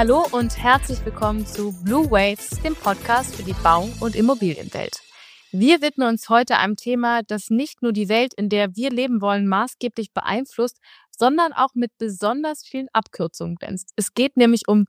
Hallo und herzlich willkommen zu Blue Waves, dem Podcast für die Bau- und Immobilienwelt. Wir widmen uns heute einem Thema, das nicht nur die Welt, in der wir leben wollen, maßgeblich beeinflusst, sondern auch mit besonders vielen Abkürzungen glänzt. Es geht nämlich um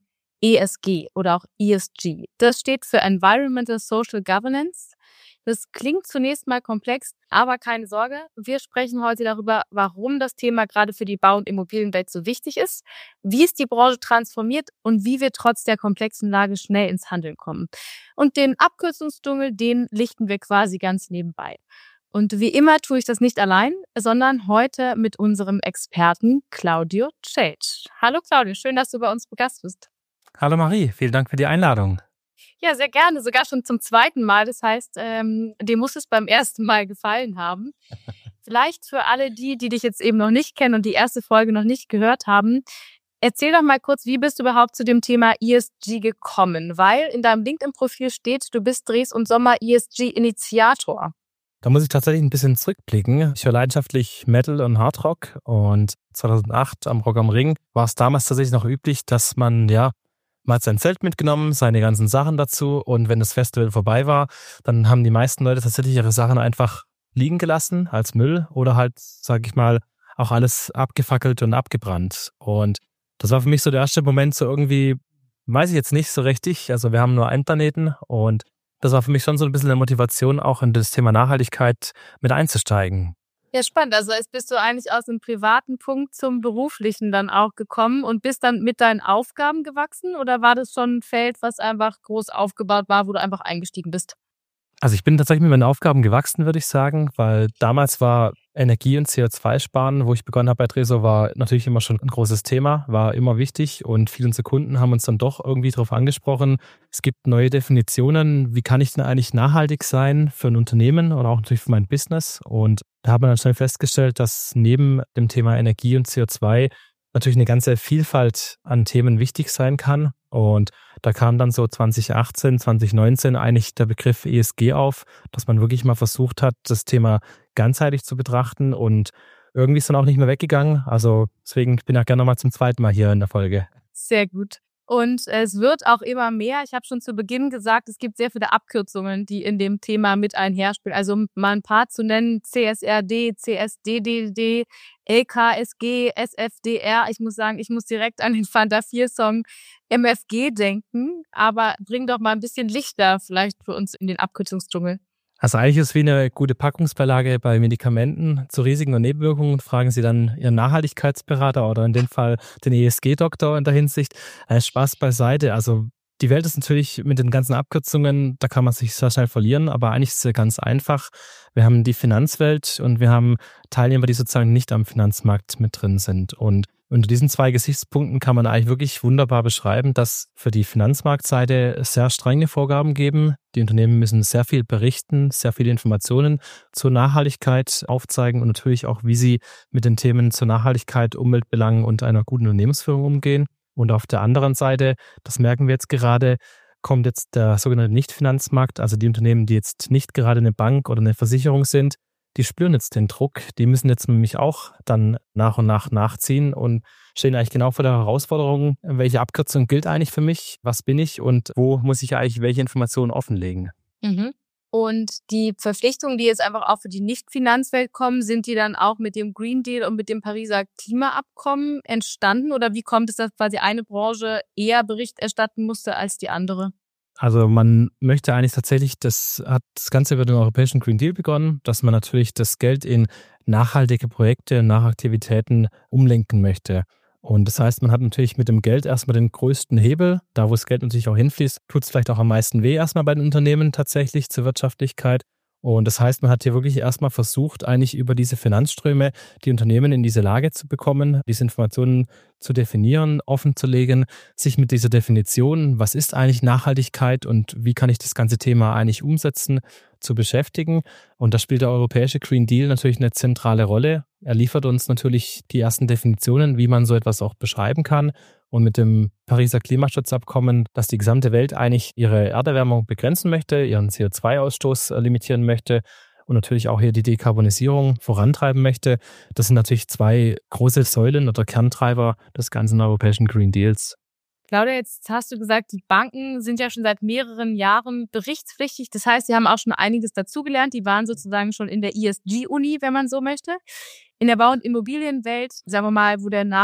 ESG oder auch ESG. Das steht für Environmental Social Governance. Das klingt zunächst mal komplex, aber keine Sorge, wir sprechen heute darüber, warum das Thema gerade für die Bau- und Immobilienwelt so wichtig ist, wie es die Branche transformiert und wie wir trotz der komplexen Lage schnell ins Handeln kommen. Und den Abkürzungsdschungel, den lichten wir quasi ganz nebenbei. Und wie immer tue ich das nicht allein, sondern heute mit unserem Experten Claudio Celc. Hallo Claudio, schön, dass du bei uns zu Gast bist. Hallo Marie, vielen Dank für die Einladung. Ja, sehr gerne, sogar schon zum zweiten Mal. Das heißt, dir muss es beim ersten Mal gefallen haben. Vielleicht für alle die dich jetzt eben noch nicht kennen und die erste Folge noch nicht gehört haben, erzähl doch mal kurz, wie bist du überhaupt zu dem Thema ESG gekommen? Weil in deinem LinkedIn-Profil steht, du bist Dres und Sommer ESG-Initiator. Da muss ich tatsächlich ein bisschen zurückblicken. Ich höre leidenschaftlich Metal und Hardrock und 2008 am Rock am Ring war es damals tatsächlich noch üblich, dass man man hat sein Zelt mitgenommen, seine ganzen Sachen dazu und wenn das Festival vorbei war, dann haben die meisten Leute tatsächlich ihre Sachen einfach liegen gelassen als Müll oder halt, sag ich mal, auch alles abgefackelt und abgebrannt. Und das war für mich so der erste Moment so irgendwie, weiß ich jetzt nicht so richtig, also wir haben nur einen Planeten und das war für mich schon so ein bisschen eine Motivation, auch in das Thema Nachhaltigkeit mit einzusteigen. Ja, spannend. Also bist du eigentlich aus dem privaten Punkt zum beruflichen dann auch gekommen und bist dann mit deinen Aufgaben gewachsen oder war das schon ein Feld, was einfach groß aufgebaut war, wo du einfach eingestiegen bist? Also ich bin tatsächlich mit meinen Aufgaben gewachsen, würde ich sagen, weil damals war Energie- und CO2-Sparen, wo ich begonnen habe bei Dresor, war natürlich immer schon ein großes Thema, war immer wichtig und viele unserer Kunden haben uns dann doch irgendwie darauf angesprochen. Es gibt neue Definitionen, wie kann ich denn eigentlich nachhaltig sein für ein Unternehmen oder auch natürlich für mein Business? Und da hat man dann schnell festgestellt, dass neben dem Thema Energie und CO2 natürlich eine ganze Vielfalt an Themen wichtig sein kann. Und da kam dann so 2018, 2019 eigentlich der Begriff ESG auf, dass man wirklich mal versucht hat, das Thema ganzheitlich zu betrachten und irgendwie ist dann auch nicht mehr weggegangen. Also deswegen bin ich gerne nochmal zum zweiten Mal hier in der Folge. Sehr gut. Und es wird auch immer mehr. Ich habe schon zu Beginn gesagt, es gibt sehr viele Abkürzungen, die in dem Thema mit einherspielen. Also um mal ein paar zu nennen, CSRD, CSDDD, LKSG, SFDR. Ich muss sagen, ich muss direkt an den Fanta 4-Song MFG denken. Aber bring doch mal ein bisschen Licht da vielleicht für uns in den Abkürzungsdschungel. Also eigentlich ist es wie eine gute Packungsbeilage bei Medikamenten zu Risiken und Nebenwirkungen. Fragen Sie dann Ihren Nachhaltigkeitsberater oder in dem Fall den ESG-Doktor in der Hinsicht. Spaß beiseite. Also die Welt ist natürlich mit den ganzen Abkürzungen, da kann man sich sehr schnell verlieren, aber eigentlich ist es ganz einfach. Wir haben die Finanzwelt und wir haben Teilnehmer, die sozusagen nicht am Finanzmarkt mit drin sind. Und unter diesen zwei Gesichtspunkten kann man eigentlich wirklich wunderbar beschreiben, dass für die Finanzmarktseite sehr strenge Vorgaben geben. Die Unternehmen müssen sehr viel berichten, sehr viele Informationen zur Nachhaltigkeit aufzeigen und natürlich auch, wie sie mit den Themen zur Nachhaltigkeit, Umweltbelangen und einer guten Unternehmensführung umgehen. Und auf der anderen Seite, das merken wir jetzt gerade, kommt jetzt der sogenannte Nicht-Finanzmarkt, also die Unternehmen, die jetzt nicht gerade eine Bank oder eine Versicherung sind, die spüren jetzt den Druck, die müssen jetzt nämlich auch dann nach und nach nachziehen und stehen eigentlich genau vor der Herausforderung, welche Abkürzung gilt eigentlich für mich, was bin ich und wo muss ich eigentlich welche Informationen offenlegen. Mhm. Und die Verpflichtungen, die jetzt einfach auch für die Nicht-Finanzwelt kommen, sind die dann auch mit dem Green Deal und mit dem Pariser Klimaabkommen entstanden? Oder wie kommt es, dass quasi eine Branche eher Bericht erstatten musste als die andere? Also man möchte eigentlich tatsächlich, das Ganze über den Europäischen Green Deal begonnen, dass man natürlich das Geld in nachhaltige Projekte, Nachaktivitäten umlenken möchte. Und das heißt, man hat natürlich mit dem Geld erstmal den größten Hebel. Da, wo das Geld natürlich auch hinfließt, tut es vielleicht auch am meisten weh erstmal bei den Unternehmen tatsächlich zur Wirtschaftlichkeit. Und das heißt, man hat hier wirklich erstmal versucht, eigentlich über diese Finanzströme die Unternehmen in diese Lage zu bekommen, diese Informationen zu definieren, offenzulegen, sich mit dieser Definition, was ist eigentlich Nachhaltigkeit und wie kann ich das ganze Thema eigentlich umsetzen, zu beschäftigen. Und da spielt der Europäische Green Deal natürlich eine zentrale Rolle. Er liefert uns natürlich die ersten Definitionen, wie man so etwas auch beschreiben kann. Und mit dem Pariser Klimaschutzabkommen, dass die gesamte Welt eigentlich ihre Erderwärmung begrenzen möchte, ihren CO2-Ausstoß limitieren möchte und natürlich auch hier die Dekarbonisierung vorantreiben möchte. Das sind natürlich zwei große Säulen oder Kerntreiber des ganzen europäischen Green Deals. Claudia, jetzt hast du gesagt, die Banken sind ja schon seit mehreren Jahren berichtspflichtig. Das heißt, sie haben auch schon einiges dazugelernt. Die waren sozusagen schon in der ESG-Uni, wenn man so möchte. In der Bau- und Immobilienwelt, sagen wir mal, wo der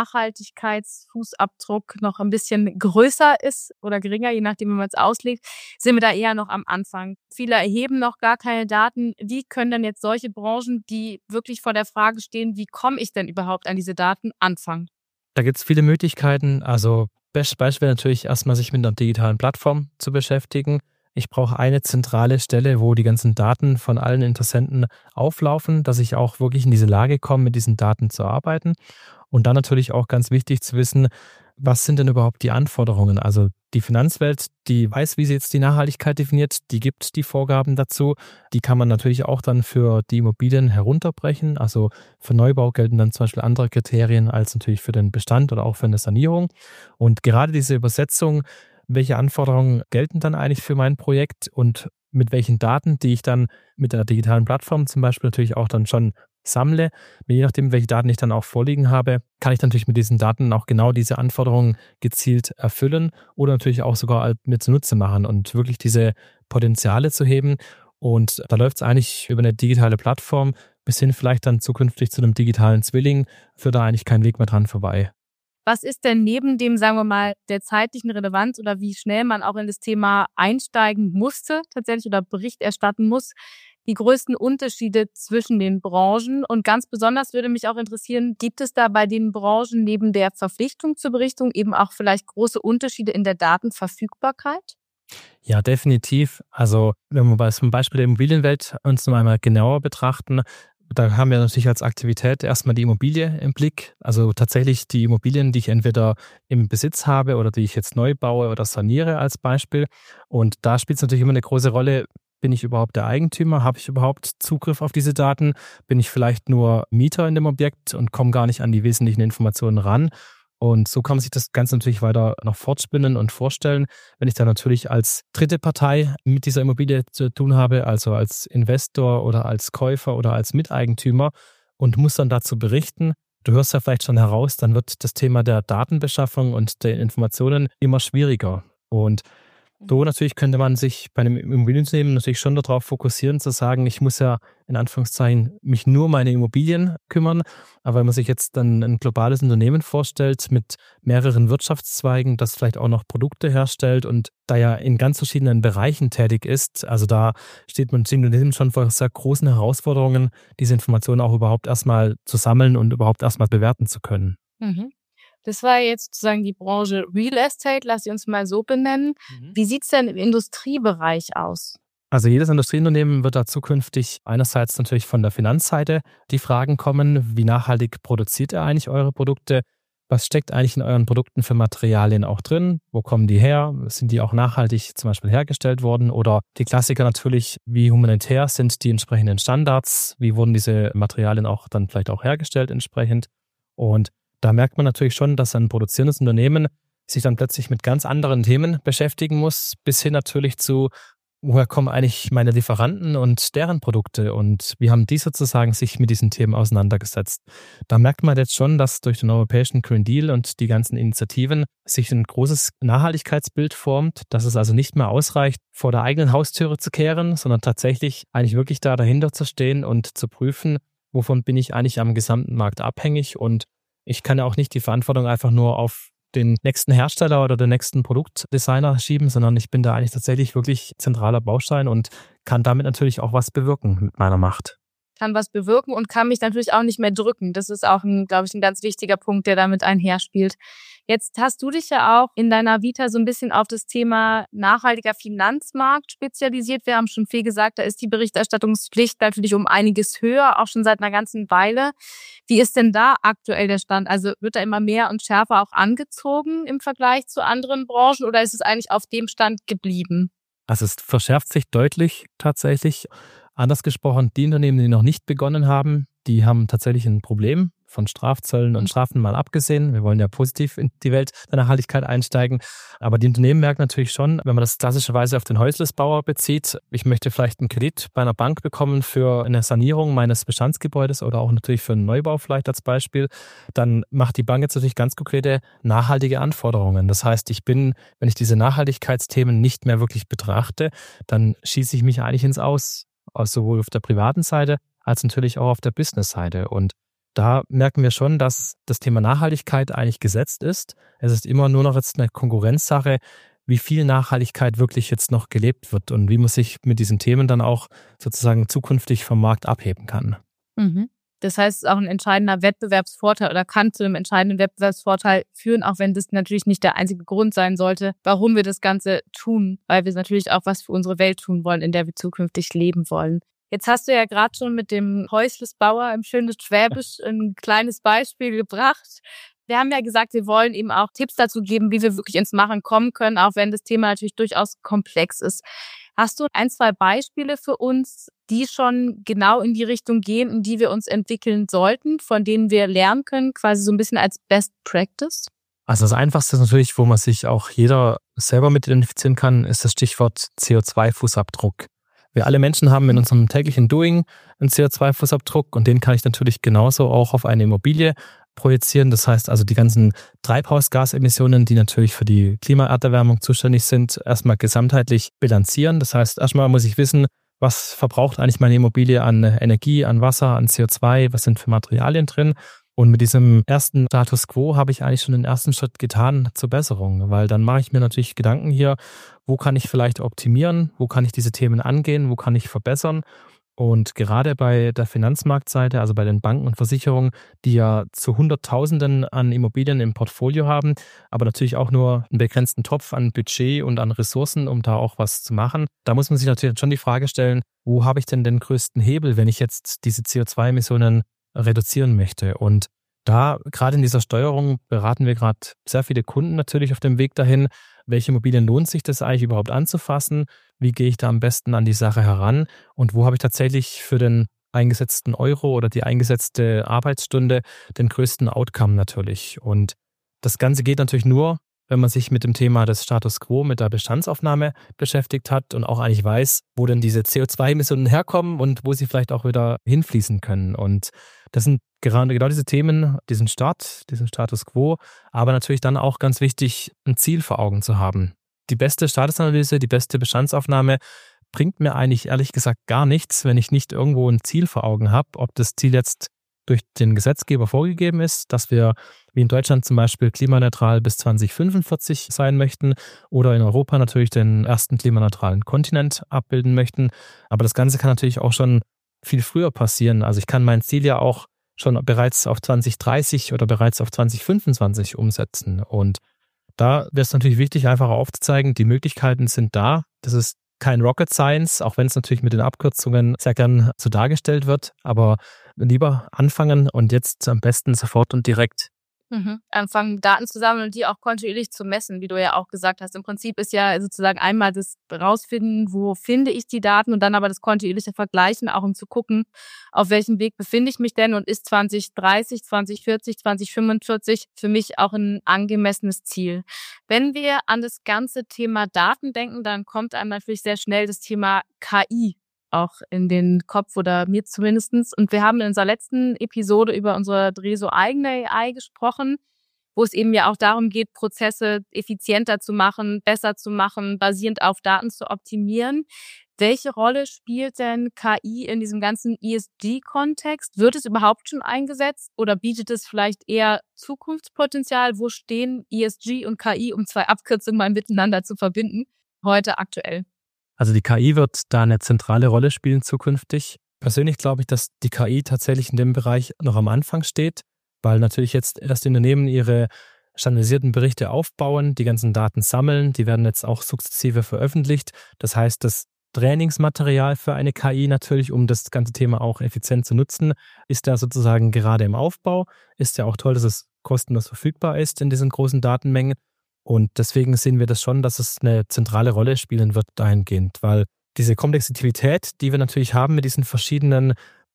Nachhaltigkeitsfußabdruck noch ein bisschen größer ist oder geringer, je nachdem, wie man es auslegt, sind wir da eher noch am Anfang. Viele erheben noch gar keine Daten. Wie können denn jetzt solche Branchen, die wirklich vor der Frage stehen, wie komme ich denn überhaupt an diese Daten, anfangen? Da gibt es viele Möglichkeiten. Also bestes Beispiel wäre natürlich erstmal sich mit einer digitalen Plattform zu beschäftigen. Ich brauche eine zentrale Stelle, wo die ganzen Daten von allen Interessenten auflaufen, dass ich auch wirklich in diese Lage komme, mit diesen Daten zu arbeiten. Und dann natürlich auch ganz wichtig zu wissen, was sind denn überhaupt die Anforderungen? Also die Finanzwelt, die weiß, wie sie jetzt die Nachhaltigkeit definiert, die gibt die Vorgaben dazu. Die kann man natürlich auch dann für die Immobilien herunterbrechen. Also für Neubau gelten dann zum Beispiel andere Kriterien als natürlich für den Bestand oder auch für eine Sanierung. Und gerade diese Übersetzung, welche Anforderungen gelten dann eigentlich für mein Projekt und mit welchen Daten, die ich dann mit der digitalen Plattform zum Beispiel natürlich auch dann schon sammle, je nachdem, welche Daten ich dann auch vorliegen habe, kann ich natürlich mit diesen Daten auch genau diese Anforderungen gezielt erfüllen oder natürlich auch sogar mir zunutze machen und wirklich diese Potenziale zu heben. Und da läuft es eigentlich über eine digitale Plattform bis hin vielleicht dann zukünftig zu einem digitalen Zwilling, führt da eigentlich kein Weg mehr dran vorbei. Was ist denn neben dem, sagen wir mal, der zeitlichen Relevanz oder wie schnell man auch in das Thema einsteigen musste tatsächlich oder Bericht erstatten muss, die größten Unterschiede zwischen den Branchen? Und ganz besonders würde mich auch interessieren, gibt es da bei den Branchen neben der Verpflichtung zur Berichtung eben auch vielleicht große Unterschiede in der Datenverfügbarkeit? Ja, definitiv. Also wenn wir zum Beispiel der Immobilienwelt uns noch einmal genauer betrachten, da haben wir natürlich als Aktivität erstmal die Immobilie im Blick. Also tatsächlich die Immobilien, die ich entweder im Besitz habe oder die ich jetzt neu baue oder saniere als Beispiel. Und da spielt es natürlich immer eine große Rolle, bin ich überhaupt der Eigentümer? Habe ich überhaupt Zugriff auf diese Daten? Bin ich vielleicht nur Mieter in dem Objekt und komme gar nicht an die wesentlichen Informationen ran? Und so kann man sich das Ganze natürlich weiter noch fortspinnen und vorstellen. Wenn ich dann natürlich als dritte Partei mit dieser Immobilie zu tun habe, also als Investor oder als Käufer oder als Miteigentümer und muss dann dazu berichten, du hörst ja vielleicht schon heraus, dann wird das Thema der Datenbeschaffung und der Informationen immer schwieriger. Und so natürlich könnte man sich bei einem Immobilienunternehmen natürlich schon darauf fokussieren, zu sagen, ich muss ja in Anführungszeichen mich nur um meine Immobilien kümmern. Aber wenn man sich jetzt dann ein globales Unternehmen vorstellt mit mehreren Wirtschaftszweigen, das vielleicht auch noch Produkte herstellt und da ja in ganz verschiedenen Bereichen tätig ist, also da steht man dem Unternehmen schon vor sehr großen Herausforderungen, diese Informationen auch überhaupt erstmal zu sammeln und überhaupt erstmal bewerten zu können. Mhm. Das war jetzt sozusagen die Branche Real Estate, lass sie uns mal so benennen. Wie sieht es denn im Industriebereich aus? Also jedes Industrieunternehmen wird da zukünftig einerseits natürlich von der Finanzseite die Fragen kommen, wie nachhaltig produziert ihr eigentlich eure Produkte? Was steckt eigentlich in euren Produkten für Materialien auch drin? Wo kommen die her? Sind die auch nachhaltig zum Beispiel hergestellt worden? Oder die Klassiker natürlich, wie humanitär sind die entsprechenden Standards? Wie wurden diese Materialien auch dann vielleicht auch hergestellt entsprechend? Und da merkt man natürlich schon, dass ein produzierendes Unternehmen sich dann plötzlich mit ganz anderen Themen beschäftigen muss, bis hin natürlich zu, woher kommen eigentlich meine Lieferanten und deren Produkte und wie haben die sozusagen sich mit diesen Themen auseinandergesetzt. Da merkt man jetzt schon, dass durch den Europäischen Green Deal und die ganzen Initiativen sich ein großes Nachhaltigkeitsbild formt, dass es also nicht mehr ausreicht, vor der eigenen Haustüre zu kehren, sondern tatsächlich eigentlich wirklich da dahinter zu stehen und zu prüfen, wovon bin ich eigentlich am gesamten Markt abhängig und ich kann ja auch nicht die Verantwortung einfach nur auf den nächsten Hersteller oder den nächsten Produktdesigner schieben, sondern ich bin da eigentlich tatsächlich wirklich zentraler Baustein und kann damit natürlich auch was bewirken mit meiner Macht. Kann was bewirken und kann mich natürlich auch nicht mehr drücken. Das ist auch, glaube ich, ein ganz wichtiger Punkt, der damit einherspielt. Jetzt hast du dich ja auch in deiner Vita so ein bisschen auf das Thema nachhaltiger Finanzmarkt spezialisiert. Wir haben schon viel gesagt, da ist die Berichterstattungspflicht natürlich um einiges höher, auch schon seit einer ganzen Weile. Wie ist denn da aktuell der Stand? Also wird da immer mehr und schärfer auch angezogen im Vergleich zu anderen Branchen oder ist es eigentlich auf dem Stand geblieben? Also es verschärft sich deutlich tatsächlich. Anders gesprochen, die Unternehmen, die noch nicht begonnen haben, die haben tatsächlich ein Problem, von Strafzöllen und Strafen mal abgesehen. Wir wollen ja positiv in die Welt der Nachhaltigkeit einsteigen. Aber die Unternehmen merken natürlich schon, wenn man das klassischerweise auf den Häuslisbauer bezieht, ich möchte vielleicht einen Kredit bei einer Bank bekommen für eine Sanierung meines Bestandsgebäudes oder auch natürlich für einen Neubau vielleicht als Beispiel, dann macht die Bank jetzt natürlich ganz konkrete nachhaltige Anforderungen. Das heißt, wenn ich diese Nachhaltigkeitsthemen nicht mehr wirklich betrachte, dann schieße ich mich eigentlich ins Aus, sowohl auf der privaten Seite als natürlich auch auf der Business-Seite. Und da merken wir schon, dass das Thema Nachhaltigkeit eigentlich gesetzt ist. Es ist immer nur noch jetzt eine Konkurrenzsache, wie viel Nachhaltigkeit wirklich jetzt noch gelebt wird und wie man sich mit diesen Themen dann auch sozusagen zukünftig vom Markt abheben kann. Mhm. Das heißt, es ist auch ein entscheidender Wettbewerbsvorteil oder kann zu einem entscheidenden Wettbewerbsvorteil führen, auch wenn das natürlich nicht der einzige Grund sein sollte, warum wir das Ganze tun, weil wir natürlich auch was für unsere Welt tun wollen, in der wir zukünftig leben wollen. Jetzt hast du ja gerade schon mit dem Häuslisbauer im schönen Schwäbisch ein kleines Beispiel gebracht. Wir haben ja gesagt, wir wollen ihm auch Tipps dazu geben, wie wir wirklich ins Machen kommen können, auch wenn das Thema natürlich durchaus komplex ist. Hast du 1, 2 Beispiele für uns, die schon genau in die Richtung gehen, in die wir uns entwickeln sollten, von denen wir lernen können, quasi so ein bisschen als Best Practice? Also das Einfachste ist natürlich, wo man sich auch jeder selber mit identifizieren kann, ist das Stichwort CO2-Fußabdruck. Wir alle Menschen haben in unserem täglichen Doing einen CO2-Fußabdruck und den kann ich natürlich genauso auch auf eine Immobilie projizieren. Das heißt also die ganzen Treibhausgasemissionen, die natürlich für die Klimaerderwärmung zuständig sind, erstmal gesamtheitlich bilanzieren. Das heißt, erstmal muss ich wissen, was verbraucht eigentlich meine Immobilie an Energie, an Wasser, an CO2, was sind für Materialien drin. Und mit diesem ersten Status Quo habe ich eigentlich schon den ersten Schritt getan zur Besserung, weil dann mache ich mir natürlich Gedanken hier, wo kann ich vielleicht optimieren, wo kann ich diese Themen angehen, wo kann ich verbessern. Und gerade bei der Finanzmarktseite, also bei den Banken und Versicherungen, die ja zu Hunderttausenden an Immobilien im Portfolio haben, aber natürlich auch nur einen begrenzten Topf an Budget und an Ressourcen, um da auch was zu machen. Da muss man sich natürlich schon die Frage stellen, wo habe ich denn den größten Hebel, wenn ich jetzt diese CO2-Emissionen reduzieren möchte? Und da, gerade in dieser Steuerung, beraten wir gerade sehr viele Kunden natürlich auf dem Weg dahin, welche Immobilien lohnt sich das eigentlich überhaupt anzufassen? Wie gehe ich da am besten an die Sache heran? Und wo habe ich tatsächlich für den eingesetzten Euro oder die eingesetzte Arbeitsstunde den größten Outcome natürlich? Und das Ganze geht natürlich nur, wenn man sich mit dem Thema des Status Quo, mit der Bestandsaufnahme beschäftigt hat und auch eigentlich weiß, wo denn diese CO2-Emissionen herkommen und wo sie vielleicht auch wieder hinfließen können. Und das sind gerade genau diese Themen, diesen Status Quo, aber natürlich dann auch ganz wichtig, ein Ziel vor Augen zu haben. Die beste Statusanalyse, die beste Bestandsaufnahme bringt mir eigentlich ehrlich gesagt gar nichts, wenn ich nicht irgendwo ein Ziel vor Augen habe, ob das Ziel jetzt durch den Gesetzgeber vorgegeben ist, dass wir wie in Deutschland zum Beispiel klimaneutral bis 2045 sein möchten oder in Europa natürlich den ersten klimaneutralen Kontinent abbilden möchten. Aber das Ganze kann natürlich auch schon viel früher passieren. Also ich kann mein Ziel ja auch schon bereits auf 2030 oder bereits auf 2025 umsetzen. Und da wäre es natürlich wichtig, einfach aufzuzeigen, die Möglichkeiten sind da. Das ist kein Rocket Science, auch wenn es natürlich mit den Abkürzungen sehr gern so dargestellt wird. Aber lieber anfangen und jetzt am besten sofort und direkt. Anfangen, Daten zu sammeln und die auch kontinuierlich zu messen, wie du ja auch gesagt hast. Im Prinzip ist ja sozusagen einmal das rausfinden, wo finde ich die Daten und dann aber das kontinuierliche Vergleichen, auch um zu gucken, auf welchem Weg befinde ich mich denn und ist 2030, 2040, 2045 für mich auch ein angemessenes Ziel. Wenn wir an das ganze Thema Daten denken, dann kommt einem natürlich sehr schnell das Thema KI auch in den Kopf oder mir zumindestens. Und wir haben in unserer letzten Episode über unsere Dreso eigene AI gesprochen, wo es eben ja auch darum geht, Prozesse effizienter zu machen, besser zu machen, basierend auf Daten zu optimieren. Welche Rolle spielt denn KI in diesem ganzen ESG-Kontext? Wird es überhaupt schon eingesetzt oder bietet es vielleicht eher Zukunftspotenzial? Wo stehen ESG und KI, um 2 Abkürzungen mal miteinander zu verbinden, heute aktuell? Also die KI wird da eine zentrale Rolle spielen zukünftig. Persönlich glaube ich, dass die KI tatsächlich in dem Bereich noch am Anfang steht, weil natürlich jetzt erst die Unternehmen ihre standardisierten Berichte aufbauen, die ganzen Daten sammeln, die werden jetzt auch sukzessive veröffentlicht. Das heißt, das Trainingsmaterial für eine KI natürlich, um das ganze Thema auch effizient zu nutzen, ist da sozusagen gerade im Aufbau. Ist ja auch toll, dass es kostenlos verfügbar ist in diesen großen Datenmengen. Und deswegen sehen wir das schon, dass es eine zentrale Rolle spielen wird dahingehend, weil diese Komplexität, die wir natürlich haben mit diesen verschiedenen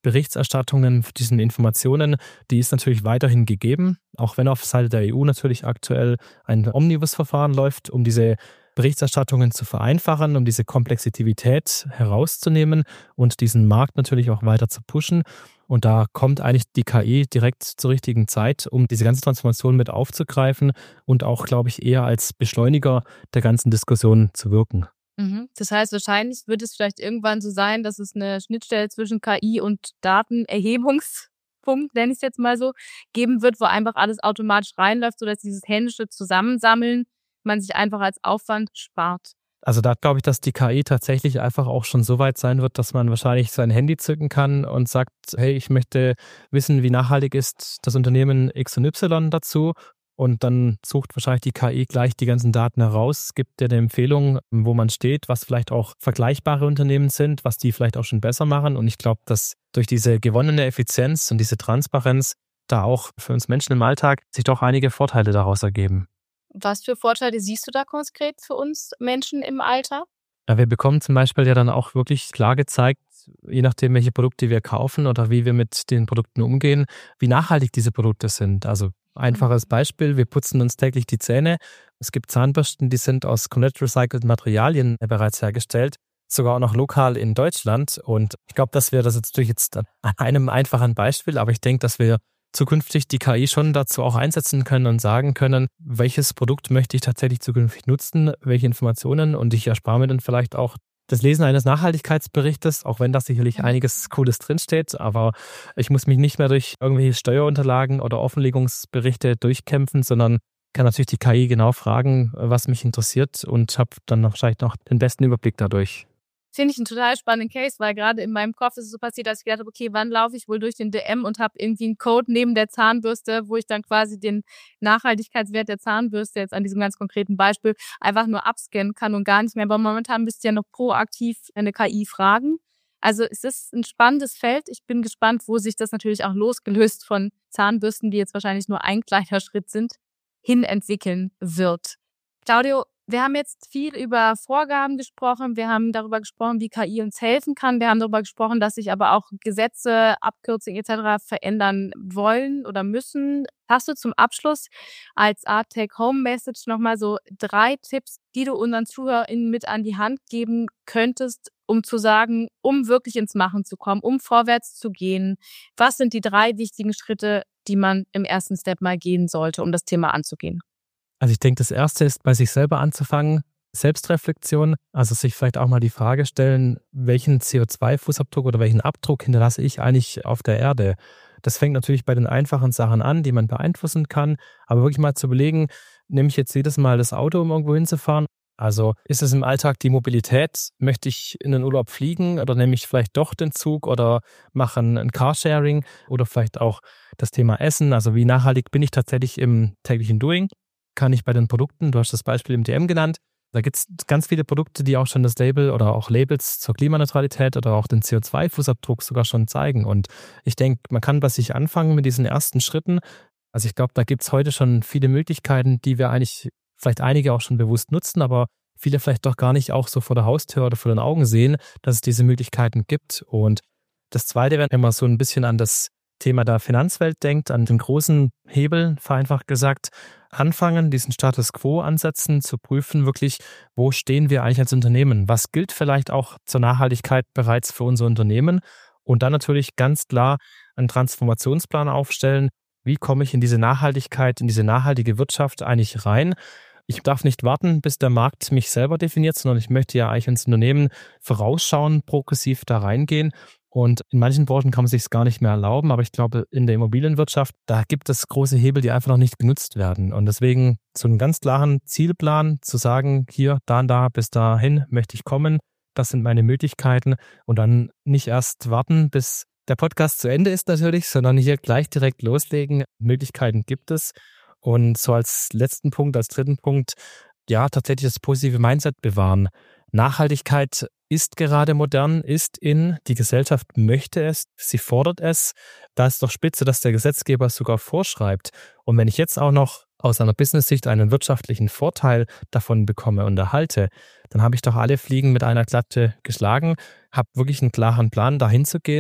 Berichterstattungen, diesen Informationen, die ist natürlich weiterhin gegeben, auch wenn auf Seite der EU natürlich aktuell ein Omnibus-Verfahren läuft, um diese Berichterstattungen zu vereinfachen, um diese Komplexität herauszunehmen und diesen Markt natürlich auch weiter zu pushen. Und da kommt eigentlich die KI direkt zur richtigen Zeit, um diese ganze Transformation mit aufzugreifen und auch, glaube ich, eher als Beschleuniger der ganzen Diskussion zu wirken. Das heißt, wahrscheinlich wird es vielleicht irgendwann so sein, dass es eine Schnittstelle zwischen KI und Datenerhebungspunkt, nenne ich es jetzt mal so, geben wird, wo einfach alles automatisch reinläuft, sodass dieses händische Zusammensammeln man sich einfach als Aufwand spart. Also da glaube ich, dass die KI tatsächlich einfach auch schon so weit sein wird, dass man wahrscheinlich sein Handy zücken kann und sagt, hey, ich möchte wissen, wie nachhaltig ist das Unternehmen X und Y dazu. Und dann sucht wahrscheinlich die KI gleich die ganzen Daten heraus, gibt dir eine Empfehlung, wo man steht, was vielleicht auch vergleichbare Unternehmen sind, was die vielleicht auch schon besser machen. Und ich glaube, dass durch diese gewonnene Effizienz und diese Transparenz da auch für uns Menschen im Alltag sich doch einige Vorteile daraus ergeben. Was für Vorteile siehst du da konkret für uns Menschen im Alltag? Ja, wir bekommen zum Beispiel ja dann auch wirklich klar gezeigt, je nachdem, welche Produkte wir kaufen oder wie wir mit den Produkten umgehen, wie nachhaltig diese Produkte sind. Also einfaches Beispiel, wir putzen uns täglich die Zähne. Es gibt Zahnbürsten, die sind aus komplett recycelten Materialien bereits hergestellt, sogar auch noch lokal in Deutschland. Und ich glaube, dass wir das jetzt natürlich an einem einfachen Beispiel, aber ich denke, dass wir zukünftig die KI schon dazu auch einsetzen können und sagen können, welches Produkt möchte ich tatsächlich zukünftig nutzen, welche Informationen, und ich erspare mir dann vielleicht auch das Lesen eines Nachhaltigkeitsberichtes, auch wenn da sicherlich einiges Cooles drinsteht, aber ich muss mich nicht mehr durch irgendwelche Steuerunterlagen oder Offenlegungsberichte durchkämpfen, sondern kann natürlich die KI genau fragen, was mich interessiert, und habe dann wahrscheinlich noch den besten Überblick dadurch. Finde ich einen total spannenden Case, weil gerade in meinem Kopf ist es so passiert, dass ich gedacht habe, okay, wann laufe ich wohl durch den DM und habe irgendwie einen Code neben der Zahnbürste, wo ich dann quasi den Nachhaltigkeitswert der Zahnbürste jetzt an diesem ganz konkreten Beispiel einfach nur abscannen kann und gar nicht mehr. Aber momentan müsst ihr ja noch proaktiv eine KI fragen. Also es ist ein spannendes Feld. Ich bin gespannt, wo sich das natürlich auch losgelöst von Zahnbürsten, die jetzt wahrscheinlich nur ein kleiner Schritt sind, hin entwickeln wird. Claudio, wir haben jetzt viel über Vorgaben gesprochen, wir haben darüber gesprochen, wie KI uns helfen kann, wir haben darüber gesprochen, dass sich aber auch Gesetze, Abkürzungen etc. verändern wollen oder müssen. Hast du zum Abschluss als Art Take-Home-Message nochmal so 3 Tipps, die du unseren ZuhörerInnen mit an die Hand geben könntest, um zu sagen, um wirklich ins Machen zu kommen, um vorwärts zu gehen? Was sind die 3 wichtigen Schritte, die man im ersten Step mal gehen sollte, um das Thema anzugehen? Also ich denke, das Erste ist, bei sich selber anzufangen, Selbstreflexion, also sich vielleicht auch mal die Frage stellen, welchen CO2-Fußabdruck oder welchen Abdruck hinterlasse ich eigentlich auf der Erde? Das fängt natürlich bei den einfachen Sachen an, die man beeinflussen kann, aber wirklich mal zu überlegen, nehme ich jetzt jedes Mal das Auto, um irgendwo hinzufahren? Also ist es im Alltag die Mobilität? Möchte ich in den Urlaub fliegen oder nehme ich vielleicht doch den Zug oder mache ein Carsharing oder vielleicht auch das Thema Essen? Also wie nachhaltig bin ich tatsächlich im täglichen Doing? Kann ich bei den Produkten, du hast das Beispiel im DM genannt, da gibt es ganz viele Produkte, die auch schon das Label oder auch Labels zur Klimaneutralität oder auch den CO2-Fußabdruck sogar schon zeigen. Und ich denke, man kann bei sich anfangen mit diesen ersten Schritten. Also ich glaube, da gibt es heute schon viele Möglichkeiten, die wir eigentlich vielleicht einige auch schon bewusst nutzen, aber viele vielleicht doch gar nicht auch so vor der Haustür oder vor den Augen sehen, dass es diese Möglichkeiten gibt. Und das Zweite wäre, wenn man so ein bisschen an das Thema der Finanzwelt denkt, an den großen Hebel, vereinfacht gesagt, anfangen, diesen Status Quo ansetzen, zu prüfen wirklich, wo stehen wir eigentlich als Unternehmen? Was gilt vielleicht auch zur Nachhaltigkeit bereits für unser Unternehmen? Und dann natürlich ganz klar einen Transformationsplan aufstellen. Wie komme ich in diese Nachhaltigkeit, in diese nachhaltige Wirtschaft eigentlich rein? Ich darf nicht warten, bis der Markt mich selber definiert, sondern ich möchte ja eigentlich ins Unternehmen vorausschauen, progressiv da reingehen. Und in manchen Branchen kann man sich es gar nicht mehr erlauben, aber ich glaube, in der Immobilienwirtschaft, da gibt es große Hebel, die einfach noch nicht genutzt werden. Und deswegen so einen ganz klaren Zielplan zu sagen, hier, da und da, bis dahin möchte ich kommen, das sind meine Möglichkeiten, und dann nicht erst warten, bis der Podcast zu Ende ist natürlich, sondern hier gleich direkt loslegen. Möglichkeiten gibt es. Und so als letzten Punkt, als dritten Punkt, ja, tatsächlich das positive Mindset bewahren. Nachhaltigkeit ist gerade modern, ist in, die Gesellschaft möchte es, sie fordert es. Da ist doch spitze, dass der Gesetzgeber es sogar vorschreibt. Und wenn ich jetzt auch noch aus einer Business-Sicht einen wirtschaftlichen Vorteil davon bekomme und erhalte, dann habe ich doch alle Fliegen mit einer Klappe geschlagen, habe wirklich einen klaren Plan, dahin zu gehen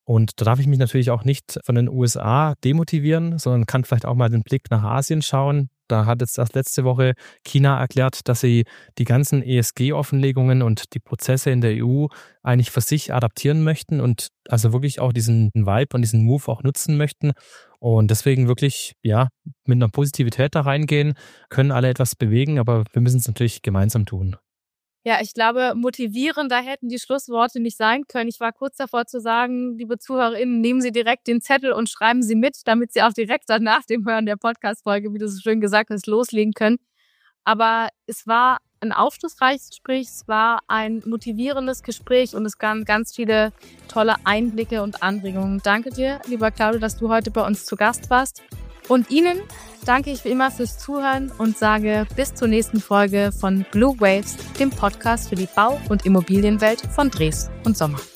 Und da darf ich mich natürlich auch nicht von den USA demotivieren, sondern kann vielleicht auch mal den Blick nach Asien schauen. Da hat jetzt erst letzte Woche China erklärt, dass sie die ganzen ESG-Offenlegungen und die Prozesse in der EU eigentlich für sich adaptieren möchten und also wirklich auch diesen Vibe und diesen Move auch nutzen möchten. Und deswegen wirklich, ja, mit einer Positivität da reingehen, können alle etwas bewegen, aber wir müssen es natürlich gemeinsam tun. Ja, ich glaube, motivierender hätten die Schlussworte nicht sein können. Ich war kurz davor zu sagen, liebe ZuhörerInnen, nehmen Sie direkt den Zettel und schreiben Sie mit, damit Sie auch direkt nach dem Hören der Podcast-Folge, wie du so schön gesagt hast, loslegen können. Aber es war ein aufschlussreiches Gespräch, es war ein motivierendes Gespräch und es gab ganz viele tolle Einblicke und Anregungen. Danke dir, lieber Claudio, dass du heute bei uns zu Gast warst. Und Ihnen danke ich wie immer fürs Zuhören und sage bis zur nächsten Folge von Blue Waves, dem Podcast für die Bau- und Immobilienwelt von Dres und Sommer.